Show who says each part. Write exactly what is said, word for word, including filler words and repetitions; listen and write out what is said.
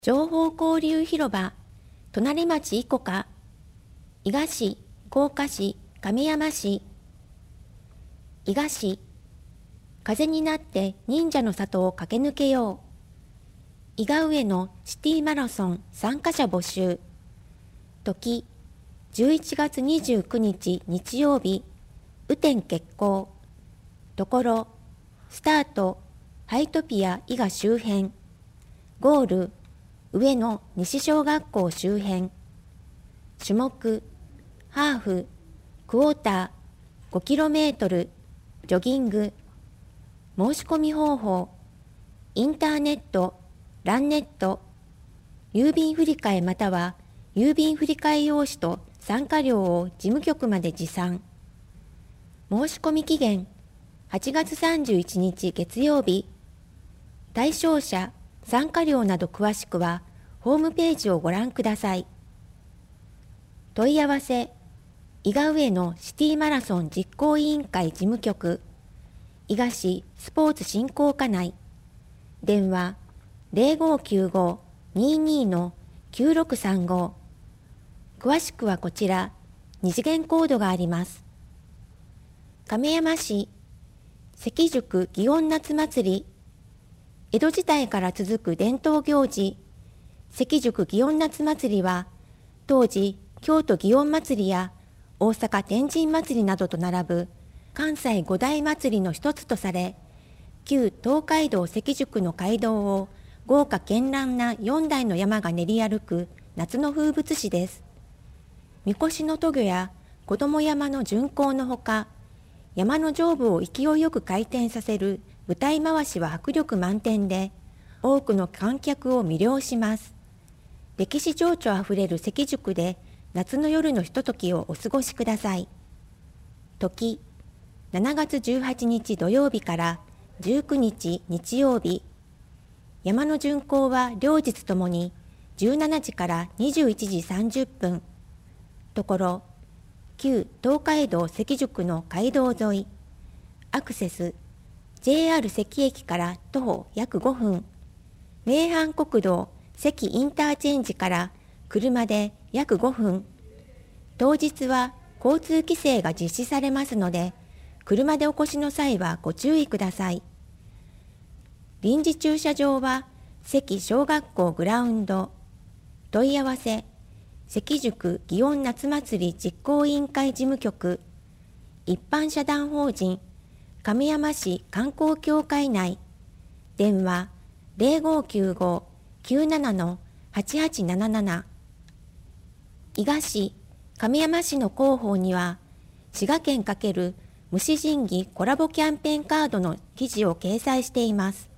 Speaker 1: 情報交流広場、隣町伊古か、伊賀市、甲賀市、亀山市。伊賀市、風になって忍者の里を駆け抜けよう。伊賀上野シティマラソン参加者募集。時、じゅういちがつにじゅうくにち日曜日、雨天決行。ところ、スタート、ハイトピア伊賀周辺。ゴール、上野西小学校周辺。種目、ハーフ、クォーター、ごキロメートル、ジョギング。申し込み方法、インターネット、ランネット、郵便振替または郵便振替用紙と参加料を事務局まで持参。申し込み期限、はちがつさんじゅういちにち月曜日。対象者、参加料など詳しくはホームページをご覧ください。問い合わせ、伊賀上野シティマラソン実行委員会事務局、伊賀市スポーツ振興課内。電話ゼロごきゅうご にーにー のきゅうろくさんご。詳しくはこちら、二次元コードがあります。亀山市、関宿祇園夏祭り。江戸時代から続く伝統行事、関宿祇園夏祭りは、当時、京都祇園祭や大阪天神祭りなどと並ぶ関西五大祭りの一つとされ、旧東海道関宿の街道を豪華絢爛なよんだいの山が練り歩く夏の風物詩です。みこしの渡御や子供山の巡行のほか、山の上部を勢いよく回転させる舞台回しは迫力満点で、多くの観客を魅了します。歴史情緒あふれる関宿で夏の夜のひとときをお過ごしください。時、しちがつじゅうはちにち土曜日からじゅうくにち日曜日。山の巡行は両日ともにじゅうしちじからにじゅういちじさんじゅっぷん。ところ、旧東海道関宿の街道沿い。アクセス、ジェイアール 関駅から徒歩約ごふん。名阪国道関インターチェンジから車で約ごふん。当日は交通規制が実施されますので、車でお越しの際はご注意ください。臨時駐車場は関小学校グラウンド。問い合わせ、関宿祇園夏祭り実行委員会事務局、一般社団法人亀山市観光協会内。電話ゼロごきゅうご きゅうなな のはちはちなななな。伊賀市、亀山市の広報には、滋賀県×虫神儀コラボキャンペーンカードの記事を掲載しています。